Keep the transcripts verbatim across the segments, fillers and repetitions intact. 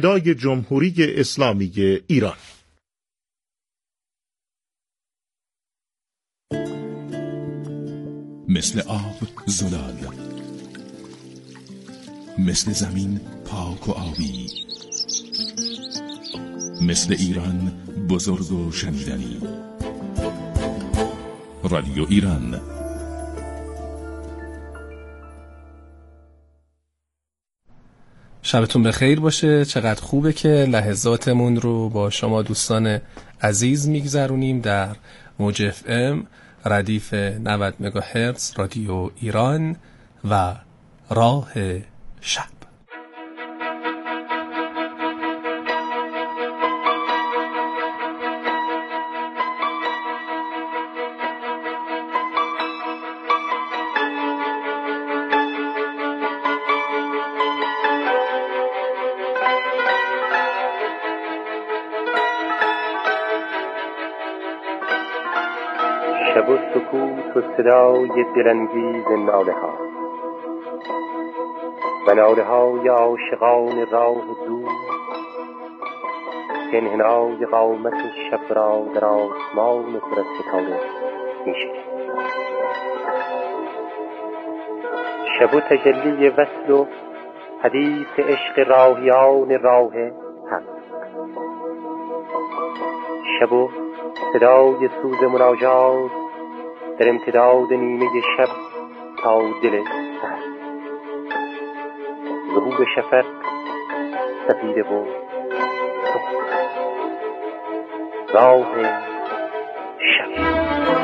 صدای جمهوری اسلامی ایران. مثل آب زلال، مثل زمین پاک و آبی، مثل ایران بزرگ و شنیدنی. رادیو ایران. شبتون بخیر باشه. چقدر خوبه که لحظاتمون رو با شما دوستان عزیز میگذرونیم در موج اف ام ردیف نود مگاهرتز رادیو ایران و راه شب. شب و سکوت و صدای دلانگیز ناله ها و ناله های عاشقان راه دور که انحنای قامت شب را در آسمان پر از ستاره می شکند. شب و تجلی وصل و حدیث عشق راهیان راه حق. شب و صدای سوز مناجات در امتداد نیمه شب تا دل سحر. ظهور شفق سفیده و راه شب.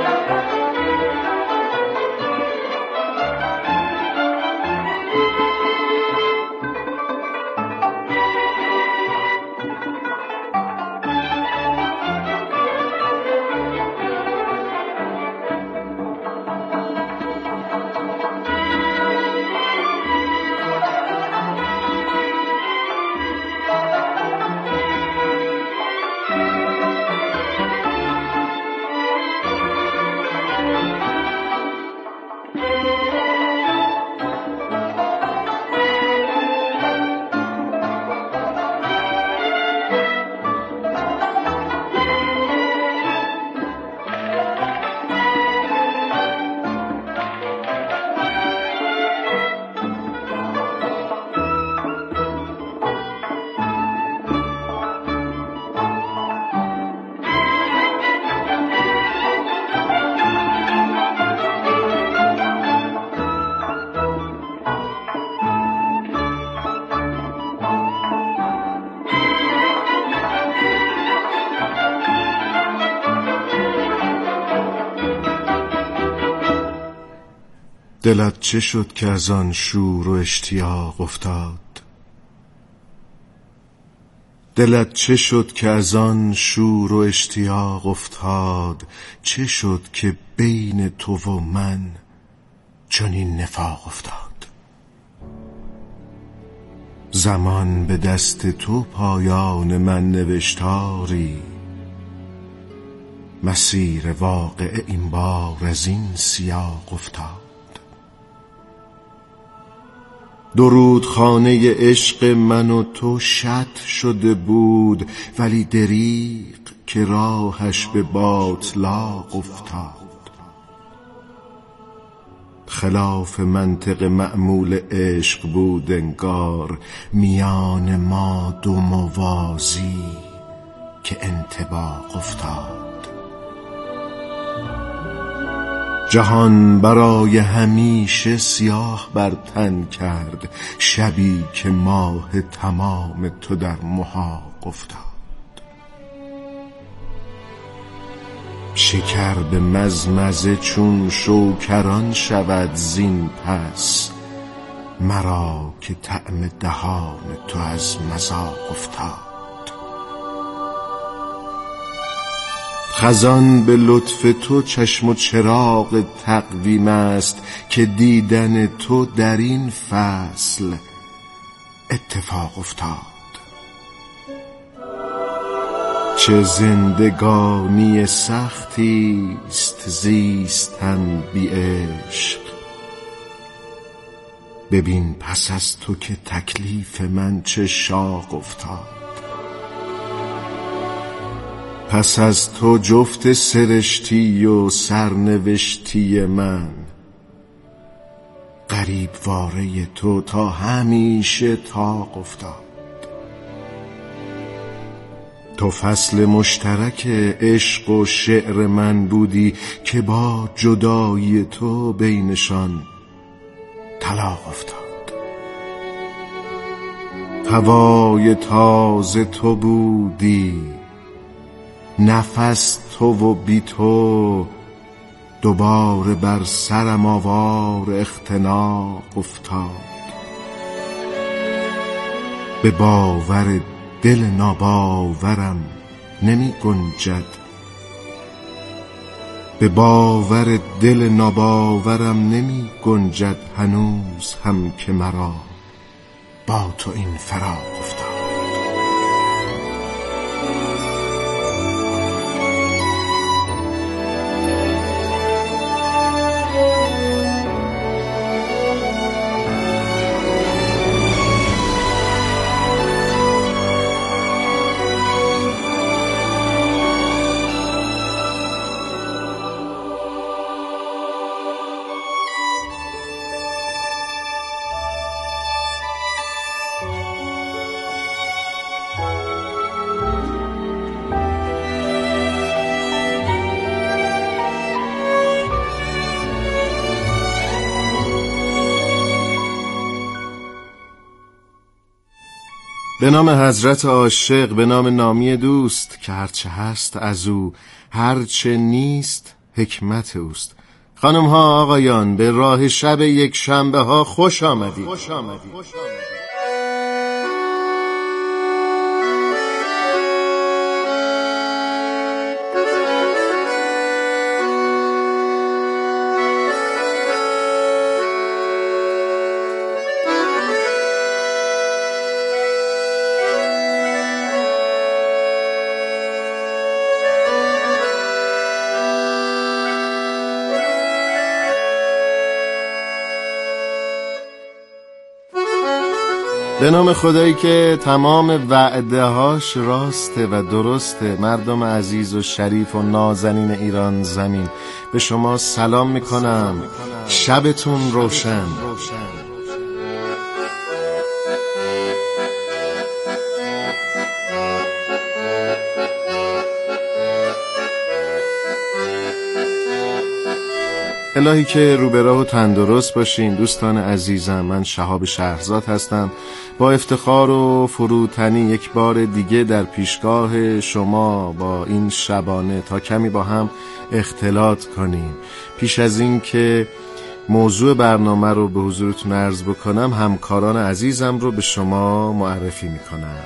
دلت چه شد که از آن شور و اشتیاق افتاد؟ دلت چه شد که از آن شور و اشتیاق افتاد؟ چه شد که بین تو و من چنین نفاق افتاد؟ زمان به دست تو پایان من نوشتاری، مسیر واقعه این بار از این سیاق افتاد. درود خانه عشق من و تو شط شده بود، ولی دریغ که راهش به باطلاق افتاد. خلاف منطق معمول عشق بود انگار، میان ما دو موازی که انطباق افتاد. جهان برای همیشه سیاه بر تن کرد، شبی که ماه تمام تو در محاق افتاد. شکر به مزمزه چون شوکران شود زین پس، مرا که طعم دهان تو از مذاق افتاد. خزان به لطف تو چشم و چراغ تقویم است، که دیدن تو در این فصل اتفاق افتاد. چه زندگانی سختی است زیستن بی عشق، ببین پس از تو که تکلیف من چه شاق افتاد. پس از تو جفت سرشتی و سرنوشتی من، غریب واره تو تا همیشه طاق افتاد. تو فصل مشترک عشق و شعر من بودی که با جدایی تو بینشان طلاق افتاد. هوای تازه تو بودی، نفس تو و بی تو دوباره بر سرم آوار اختناق افتاد. به باور دل ناباورم نمی گنجد، به باور دل ناباورم نمی گنجد هنوز هم که مرا با تو این فراق افتاد. به نام حضرت عاشق، به نام نامی دوست که هرچه هست از او، هرچه نیست حکمت اوست. خانم ها آقایان، به راه شب یک شنبه ها خوش آمدید. خوش آمدید. خوش آمدید. به نام خدایی که تمام وعده هاش راسته و درسته. مردم عزیز و شریف و نازنین ایران زمین، به شما سلام میکنم. شبتون روشن. الهی که رو به راه و تندرست باشین. دوستان عزیزم، من شهاب شهرزاد هستم. با افتخار و فروتنی یک بار دیگه در پیشگاه شما با این شبانه تا کمی با هم اختلاط کنیم. پیش از این که موضوع برنامه رو به حضورتون عرض بکنم، همکاران عزیزم رو به شما معرفی میکنم.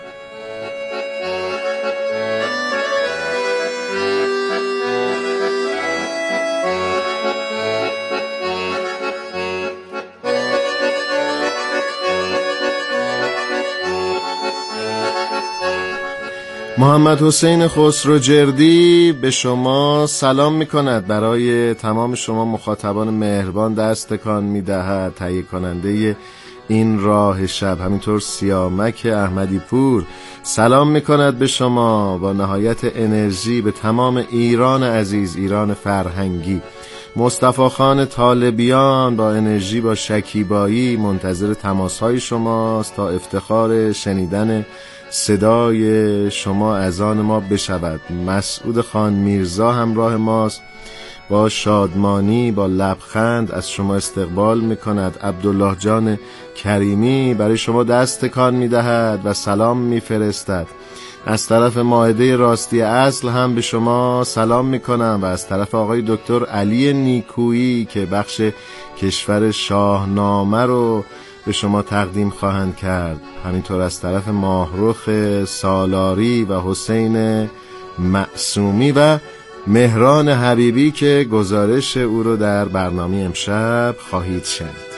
محمد حسین خسروجردی به شما سلام می کند. برای تمام شما مخاطبان مهربان دست تکان می دهد. تهیه کننده این راه شب، همینطور سیامک احمدی پور سلام می کند به شما با نهایت انرژی به تمام ایران عزیز، ایران فرهنگی. مصطفی خان طالبیان با انرژی، با شکیبایی منتظر تماس‌های شماست تا افتخار شنیدن صدای شما از آن ما بشود. مسعود خان میرزا همراه ماست، با شادمانی با لبخند از شما استقبال میکند. عبدالله جان کریمی برای شما دست تکان میدهد و سلام میفرستد. از طرف مائده راستی اصل هم به شما سلام میکنم و از طرف آقای دکتر علی نیکویی که بخش کشور شاهنامه رو به شما تقدیم خواهند کرد. همینطور از طرف ماهرخ سالاری و حسین معصومی و مهران حبیبی که گزارش او رو در برنامه امشب خواهید شنید.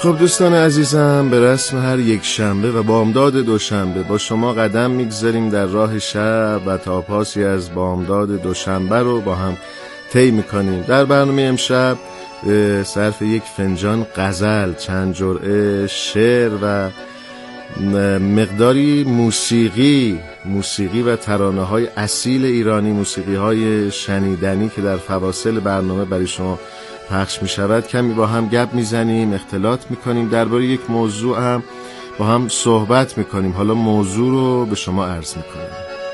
خب دوستان عزیزم، به رسم هر یک شنبه و بامداد دوشنبه با شما قدم میگذاریم در راه شب و تا پاسی از بامداد دوشنبه رو با هم طی میکنیم. در برنامه امشب صرف یک فنجان غزل، چند جرعه شعر و مقداری موسیقی موسیقی و ترانه‌های اصیل ایرانی، موسیقی‌های شنیدنی که در فواصل برنامه برای شما پخش می شود کمی با هم گپ می زنیم، اختلاط می کنیم، درباره یک موضوع هم با هم صحبت می کنیم. حالا موضوع رو به شما عرض می کنیم.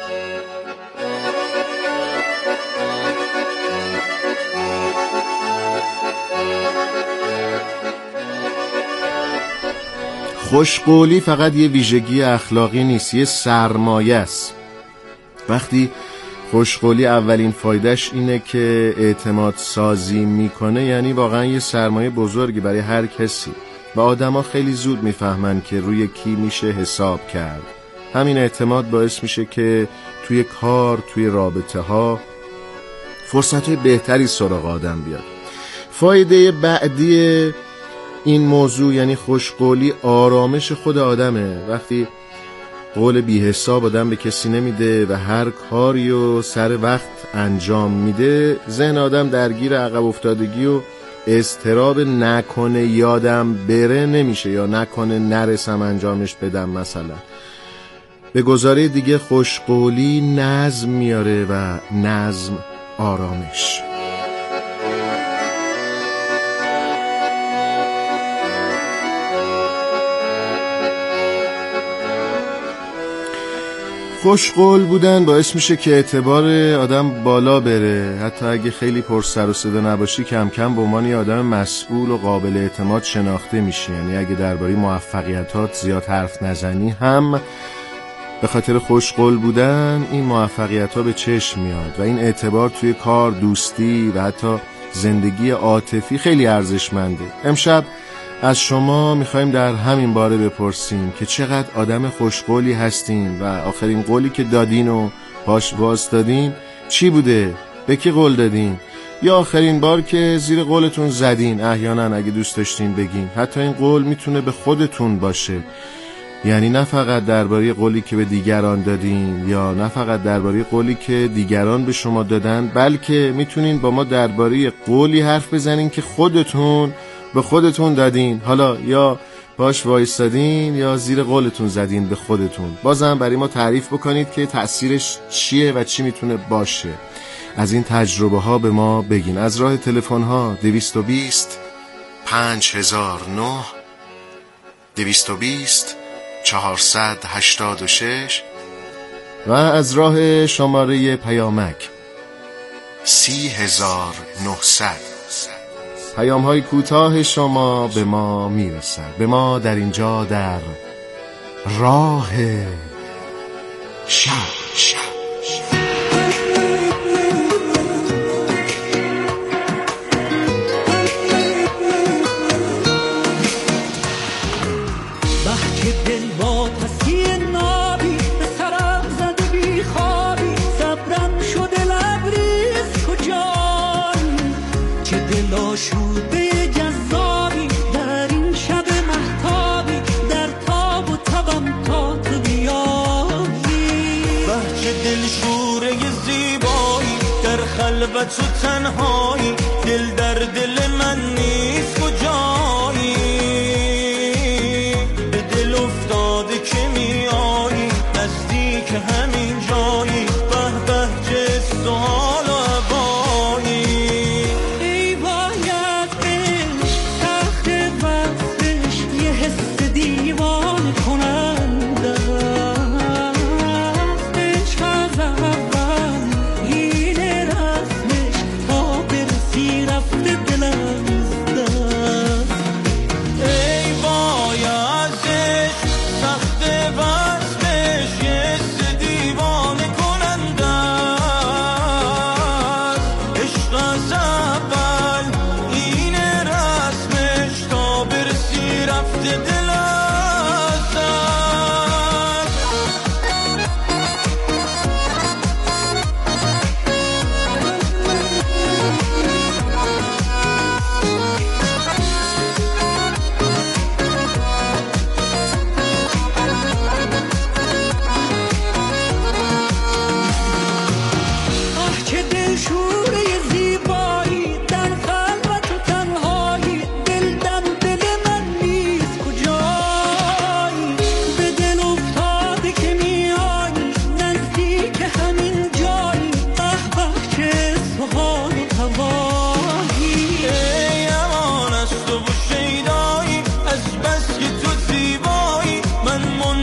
خوشقولی فقط یه ویژگی اخلاقی نیست، یه سرمایه است. وقتی خوشقولی اولین فایدهش اینه که اعتماد سازی میکنه، یعنی واقعا یه سرمایه بزرگی برای هر کسی و آدما خیلی زود میفهمن که روی کی میشه حساب کرد. همین اعتماد باعث میشه که توی کار، توی رابطه ها فرصت‌های بهتری سراغ آدم بیاد. فایده بعدی این موضوع یعنی خوشقولی آرامش خود آدمه. وقتی قول بی حساب آدم به کسی نمیده و هر کاری رو سر وقت انجام میده، ذهن آدم درگیر عقب افتادگی و اضطراب نکنه یادم بره نمیشه یا نکنه نرسم انجامش بدم. مثلا به گزاره دیگه خوشقولی نظم میاره و نظم آرامش. خوشقول بودن باعث میشه که اعتبار آدم بالا بره. حتی اگه خیلی پر سر و صدا نباشی، کم کم به عنوان یه آدم مسئول و قابل اعتماد شناخته میشی. یعنی اگه درباره موفقیتات زیاد حرف نزنی، هم به خاطر خوشقول بودن این موفقیت‌ها به چشم میاد و این اعتبار توی کار، دوستی و حتی زندگی عاطفی خیلی ارزشمنده. امشب از شما میخوایم در همین باره بپرسیم که چقدر آدم خوشقولی هستین و آخرین قولی که دادین و پاش واسطادین چی بوده؟ به کی قول دادین؟ یا آخرین بار که زیر قولتون زدین؟ احیانا اگه دوست داشتین بگین. حتی این قول میتونه به خودتون باشه، یعنی نه فقط درباره قولی که به دیگران دادین یا نه فقط درباره قولی که دیگران به شما دادن، بلکه میتونین با ما درباره قولی حرف بزنین که خودتون به خودتون دادین. حالا یا باش وایستادین یا زیر قولتون زدین به خودتون. بازم برای ما تعریف بکنید که تأثیرش چیه و چی میتونه باشه. از این تجربه ها به ما بگین. از راه تلفن ها دویست و بیست پنج هزار و نه، دویست و بیست چهارصد و هشتاد و شش و از راه شماره پیامک سی هزار و نهصد. پیام های کوتاه شما به ما میرسد. به ما در اینجا در راه شب. شوده جذابی در این شب مهتابی، در تاب و تبم تا تو بیایی. بهچه دلشوره زیبایی در خلوت و تنهایی، دل در دل من نیست کجایی. به دل افتاده که میایی نزدیک همین جایی، به به چه سوال و عبایی. رفته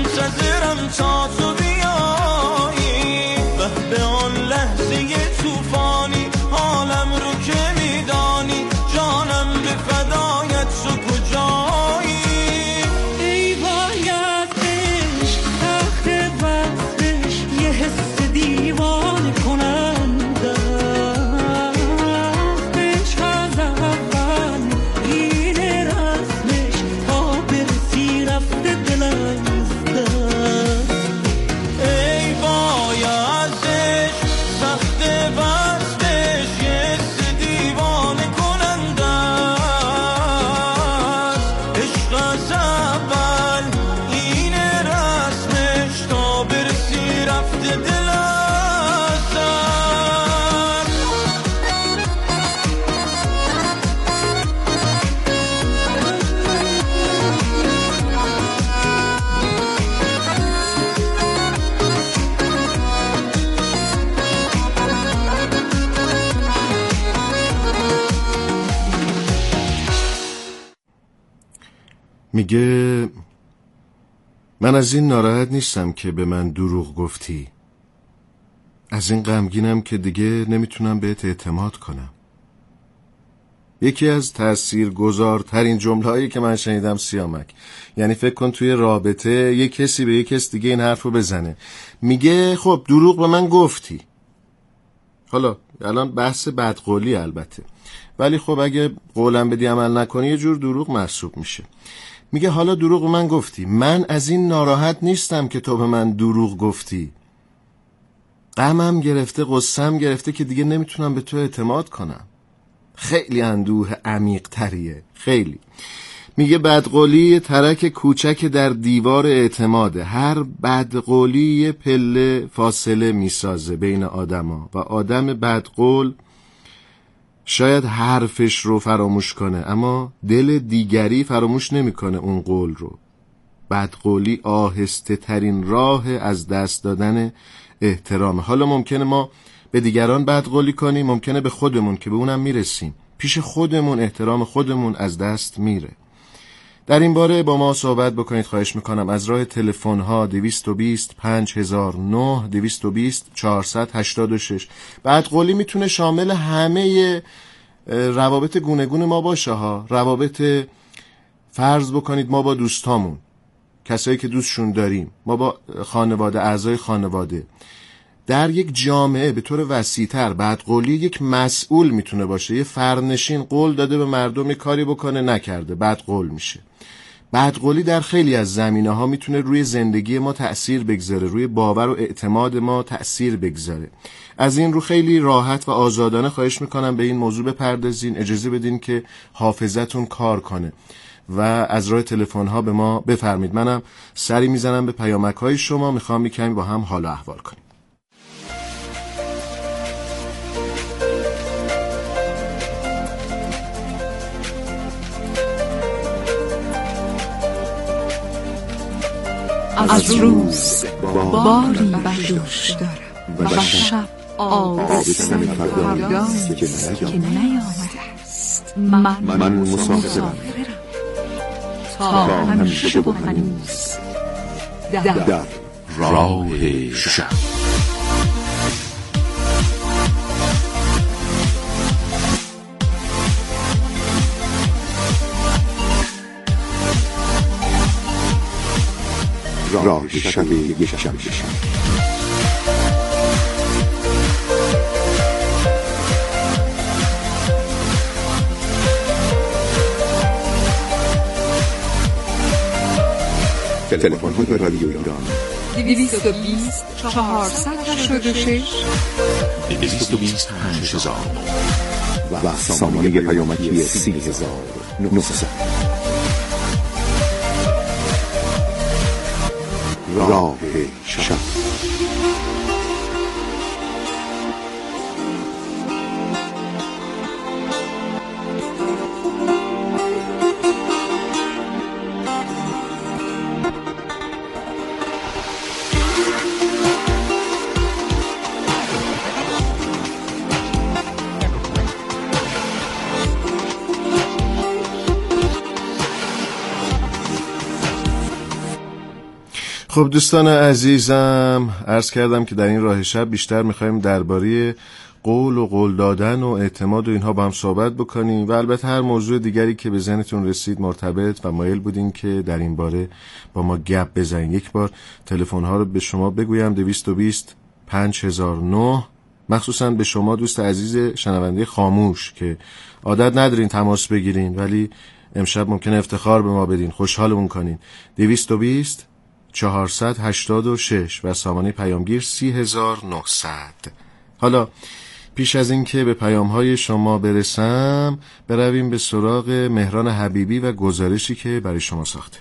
منتظرم تا تو بیایی و به آن لحظه توفانی حالم رو که میدانی جانم به فدایت تو کجایی ای وای از عشق تخت وقتش یه حس دیوانه کننده عشق از اول این رسمش تا برسی رفته دلم ای وای از عشق سخت وقتش یه حس دیوانه کننده عشق از اول این رسمش تا برسی رفته دل میگه من از این ناراحت نیستم که به من دروغ گفتی، از این غمگینم که دیگه نمیتونم بهت اعتماد کنم. یکی از تاثیرگذارترین جمله‌هایی که من شنیدم سیامک، یعنی فکر کن توی رابطه یک کسی به یک کس دیگه این حرفو بزنه، میگه خب دروغ به من گفتی. حالا الان بحث بدقولی البته، ولی خب اگه قولم بدی عمل نکنی یه جور دروغ محسوب میشه. میگه حالا دروغ به من گفتی، من از این ناراحت نیستم که تو به من دروغ گفتی. غمم گرفته، قصم گرفته که دیگه نمیتونم به تو اعتماد کنم. خیلی اندوه عمیق تریه، خیلی. میگه بدقولی ترک کوچک در دیوار اعتماده. هر بدقولی یه پله فاصله میسازه بین آدما و آدم بدقول شاید حرفش رو فراموش کنه اما دل دیگری فراموش نمیکنه اون قول رو. بدقولی آهسته ترین راه از دست دادن احترام. حالا ممکنه ما به دیگران بدقولی کنیم، ممکنه به خودمون که به اونم میرسیم، پیش خودمون احترام خودمون از دست میره. در این باره با ما صحبت بکنید خواهش میکنم از راه تلفن ها دویست و بیست پنج هزار و نه، دویست و بیست چهارصد و هشتاد و شش. بدقولی میتونه شامل همه روابط گوناگون ما باشه ها. روابط، فرض بکنید ما با دوستامون، کسایی که دوستشون داریم، ما با خانواده، اعضای خانواده، در یک جامعه به طور وسیع‌تر بدقولی یک مسئول میتونه باشه. یه فرنشین قول داده به مردم کاری بکنه، نکرده، بدقول میشه. بدقولی در خیلی از زمینه ها میتونه روی زندگی ما تأثیر بگذاره، روی باور و اعتماد ما تأثیر بگذاره. از این رو خیلی راحت و آزادانه خواهش میکنم به این موضوع بپردازین، اجازه بدین که حافظتون کار کنه و از راه تلفن ها به ما بفرمید. منم سری میزنم به پیامک های شما، میخوام یکمی با هم حال و احوال کنیم. از روز باری بر دوش دارم و شب آبستن فردایی که نیامده است. من مسافرم تا همیشه و هنوز در راه شب. راه شب یک شب شب. تلفن های رادیو ایران دویست و بیست چهارصد و هشتاد و شش دویست و بیست پنج هزار و سامانه پیامکی سی هزار و نهصد. راه شب. خب دوستان عزیزم، عرض کردم که در این راه شب بیشتر میخوایم درباره قول و قول دادن و اعتماد و اینها با هم صحبت بکنیم و البته هر موضوع دیگری که به ذهنتون رسید مرتبط و مایل بودین که در این باره با ما گپ بزنید. یک بار تلفن ها رو به شما بگویم: دویست و بیست پنج هزار و نه، مخصوصا به شما دوست عزیز شنونده خاموش که عادت ندارین تماس بگیرین ولی امشب ممکنه افتخار به ما بدین، خوشحالمون کنین. دویست و بیست چهارصد و هشتاد و شش و سامانه پیامگیر سی هزار و نهصد. حالا پیش از این که به پیام‌های شما برسم، برویم به سراغ مهران حبیبی و گزارشی که برای شما ساخته.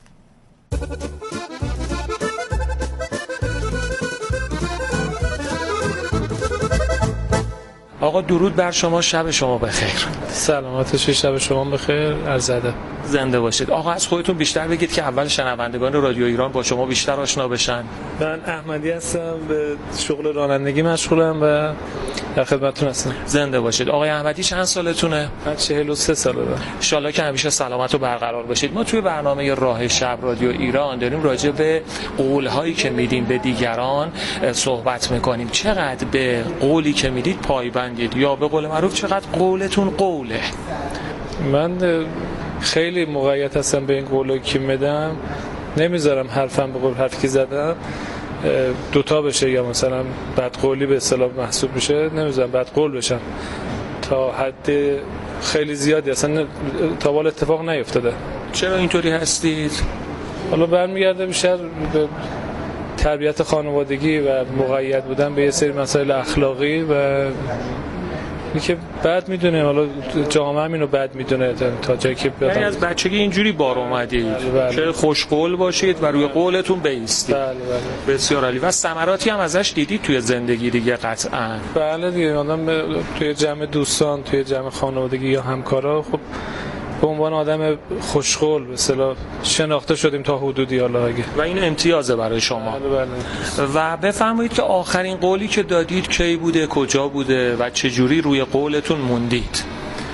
آقا درود بر شما، شب شما بخیر. سلامت باشید، شب شما بخیر، عرض ادب. زنده باشید. آقا از خودتون بیشتر بگید که اول شنوندگان رادیو ایران با شما بیشتر آشنا بشن. من احمدی هستم، به شغل رانندگی مشغولم و در خدمتتون هستم. زنده باشید. آقای احمدی چند سالتونه؟ من چهل و سه ساله دارم. ان شاءالله که همیشه سلامت و برقرار باشید. ما توی برنامه راه شب رادیو ایران داریم راجع به قول‌هایی که میدیم به دیگران صحبت میکنیم. چقدر به قولی که میدید پایبندید یا به قول معروف چقدر قولتون قوله؟ من خیلی مقید هستم به این قولی که میدم، نمیذارم حرفم به قول حرفی که زدم دوتا بشه یا مثلا بدقولی به اصطلاح محسوب بشه، نمیذارم بدقول بشم تا حد خیلی زیادی، اصلا تا حالا اتفاق نیفتاده. چرا اینطوری هستید؟ حالا برمیگرده بیشتر به تربیت خانوادگی و مقید بودن به یه سری مسائل اخلاقی و اینکه بعد میدونه، حالا جامعه هم اینو بعد میدونه تا جایی که یعنی از بچگی اینجوری بار اومدید که خوشقول باشید و روی قولتون بایستید. بله بله. بسیار عالی. و ثمراتی هم ازش دیدید توی زندگی دیگه قطعاً؟ بله دیگه، آدم توی جمع دوستان، توی جمع خانوادگی یا همکارا خب به عنوان آدم خوشقول به اصطلاح شناخته شدیم تا حدودی. حالا اگه و این امتیازه برای شما. بله بله. و بفرمایید که آخرین قولی که دادید کی بوده، کجا بوده و چه جوری روی قولتون موندید؟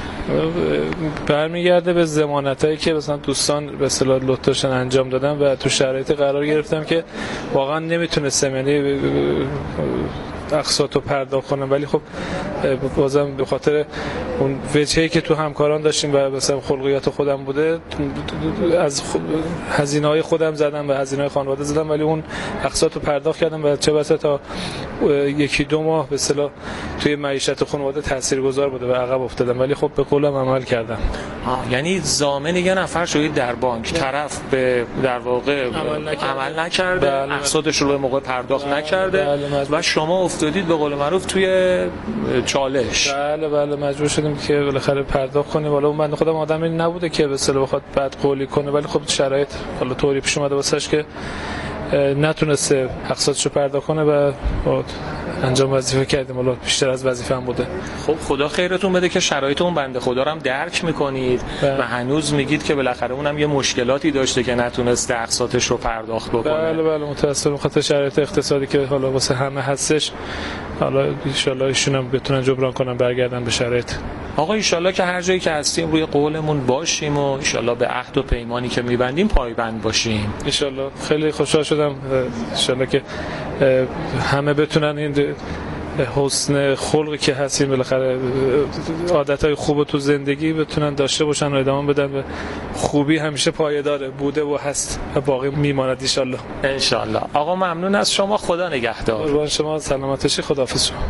برمیگرده به ضمانتایی که مثلا دوستان به اصطلاح لطفشون انجام دادن و تو شرایطی قرار گرفتم که واقعا نمیتونستم یعنی اقساطو پرداخت کنم، ولی خب بازم به خاطر اون وجهی که تو همکاران داشتیم و مثلا خلقیات خودم بوده، از هزینه‌های خودم زدم و هزینه‌های خانواده زدم، ولی اون اقساطو پرداخت کردم و چه بسا تا یکی دو ماه به اصطلاح توی معیشت خانواده تاثیرگذار بوده و عقب افتادم، ولی خب به قولم عمل کردم. آه، یعنی ضامن یه نفر شدید در بانک، طرف به در واقع عمل نکرده, عمل نکرده. بله. اقساطش رو به موقع پرداخت بله. نکرده بله. و شما افتادید به قول معروف توی چالش. بله بله، مجبور شدیم که بالاخره پرداخت کنیم. حالا اون بنده خودم آدمی نبوده که به اصطلاح بخواد بعد قولی کنه، ولی خب شرایط حالا طوری پیش اومده واسش که نتونسته اقساطشو پرداخت کنه و انجام وظیفه کردیم. حالا بیشتر از وظیفه‌ام بوده. خب خدا خیرتون بده که شرایط اون بنده خدا رو هم درک می‌کنید و هنوز میگید که بالاخره اونم یه مشکلاتی داشته که نتونسته اقساطش رو پرداخت بکنه. بله بله، متأسفانه خاطر شرایط اقتصادی که حالا واسه همه هستش، حالا ان شاءالله ایشون هم بتونن جبران کنن برگردن به شرایط. آقا ان شاءالله که هر جایی که هستیم روی قولمون باشیم و ان شاءالله به عهد و پیمانی که می‌بندیم پایبند باشیم. ان شاءالله. خیلی خوشحال شدم ان شاءالله که همه بتونن این حسن خلقی که هستیم بالاخره عادتهای خوب تو زندگی بتونن داشته باشن و ادامه بدن و خوبی همیشه پایداره، بوده و هست و باقی میماند ان شاءالله. ان شاءالله. آقا ممنون از شما، خدا نگهدار. قربان شما، سلامت باشید، خداحافظ شما.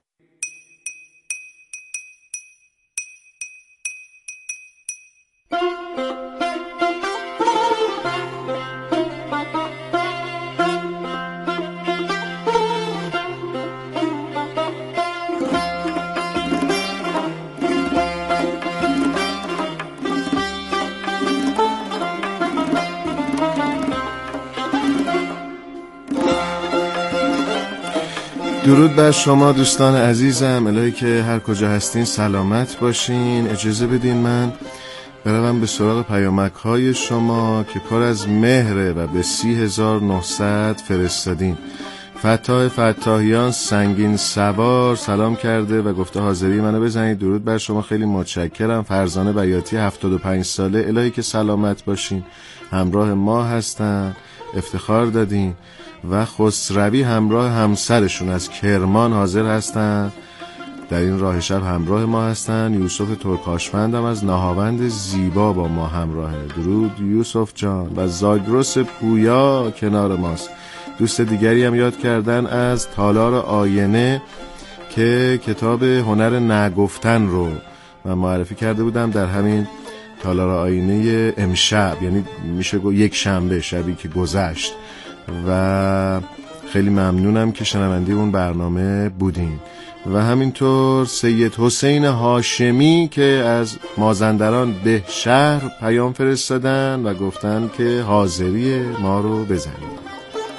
درود بر شما دوستان عزیزم، الهی که هر کجا هستین سلامت باشین. اجازه بدین من بروم به سراغ پیامک های شما که پر از مهره و به سی هزار و نهصد فرستادین. فتاح فتاحیان سنگین سوار سلام کرده و گفته حاضری منو بزنید. درود بر شما، خیلی متشکرم. فرزانه بیاتی هفتاد و پنج ساله، الهی که سلامت باشین، همراه ما هستن افتخار دادین و خسروی همراه همسرشون از کرمان حاضر هستن در این راه شب همراه ما هستن. یوسف ترکاشفند هم از نهاوند زیبا با ما همراهه. درود یوسف جان. و زاگرس پویا کنار ماست. دوست دیگری هم یاد کردن از تالار آینه که کتاب هنر نگفتن رو من معرفی کرده بودم در همین تالار آینه امشب، یعنی میشه گفت یک شنبه، شبی که گذشت، و خیلی ممنونم که شنونده اون برنامه بودین. و همینطور سید حسین هاشمی که از مازندران به شهر پیام فرستادن و گفتن که حاضری ما رو بزنید.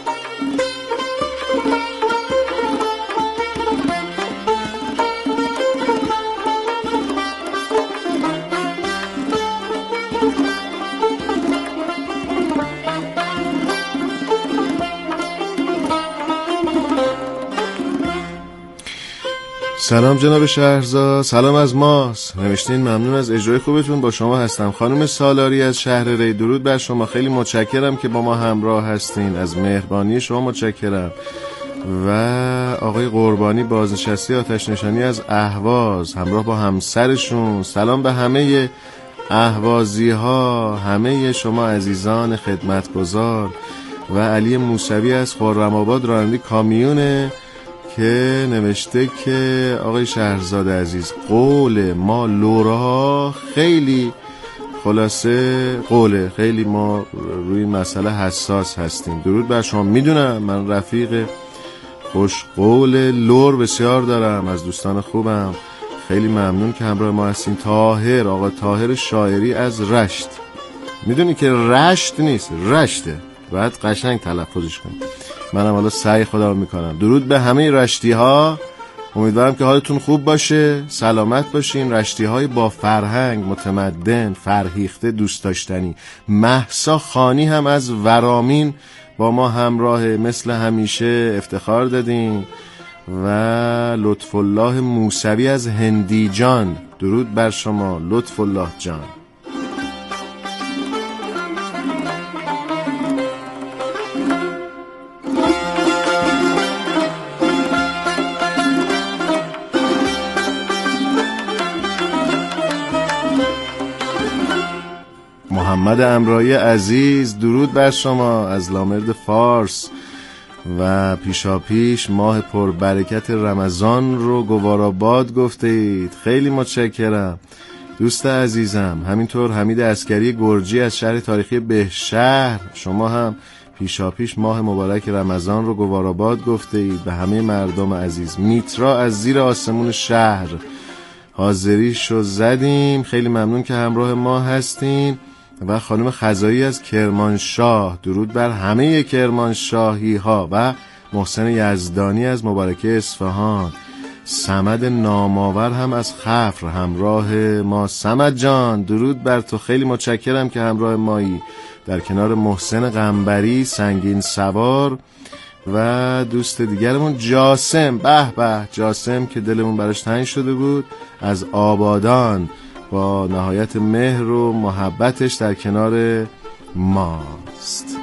سلام جناب شهرزاد، سلام از ماست. نوشتین ممنون از اجرای خوبتون، با شما هستم. خانم سالاری از شهر ری، درود بر شما. خیلی متشکرم که با ما همراه هستین، از مهربانی شما متشکرم. و آقای قربانی بازنشسته آتش نشانی از اهواز همراه با همسرشون. سلام به همه اهوازی ها، همه شما عزیزان خدمتگزار. و علی موسوی از خرم آباد راننده کامیونه که نوشته که آقای شهرزاد عزیز، قول ما لورا خیلی خلاصه قوله، خیلی ما روی مسئله حساس هستیم. درود بر شما. میدونم من رفیق خوش قول لور بسیار دارم از دوستان خوبم. خیلی ممنون که همراه ما هستین. طاهر، آقا طاهر شاعری از رشت. میدونی که رشت نیست، رشته، باید قشنگ تلفظش کنیم. منم حالا سعی خدا میکنم. درود به همه رشتی ها، امیدوارم که حالتون خوب باشه، سلامت باشین. رشتی های با فرهنگ، متمدن، فرهیخته، دوست داشتنی. مهسا خانی هم از ورامین با ما همراه، مثل همیشه افتخار دادین. و لطف الله موسوی از هندیجان، درود بر شما لطف الله جان. محمد امرایی عزیز، درود بر شما از لامرد فارس. و پیشا پیش ماه پربرکت رمضان رو گواراباد گفته اید، خیلی متشکرم دوست عزیزم. همینطور حمید عسکری گرجی از شهر تاریخی بهشهر، شما هم پیشا پیش ماه مبارک رمضان رو گواراباد گفته اید. به همه مردم عزیز. میترا از زیر آسمون شهر، حاضریشو زدیم، خیلی ممنون که همراه ما هستین. و خانم خزایی از کرمانشاه، درود بر همه کرمانشاهی ها. و محسن یزدانی از مبارکه اصفهان. صمد نامآور هم از خفر همراه ما. صمد جان درود بر تو، خیلی متشکرم که همراه مایی. در کنار محسن قنبری سنگین سوار. و دوست دیگرمون جاسم، به به جاسم که دلمون براش تنگ شده بود، از آبادان، با نهایت مهر و محبتش در کنار ماست.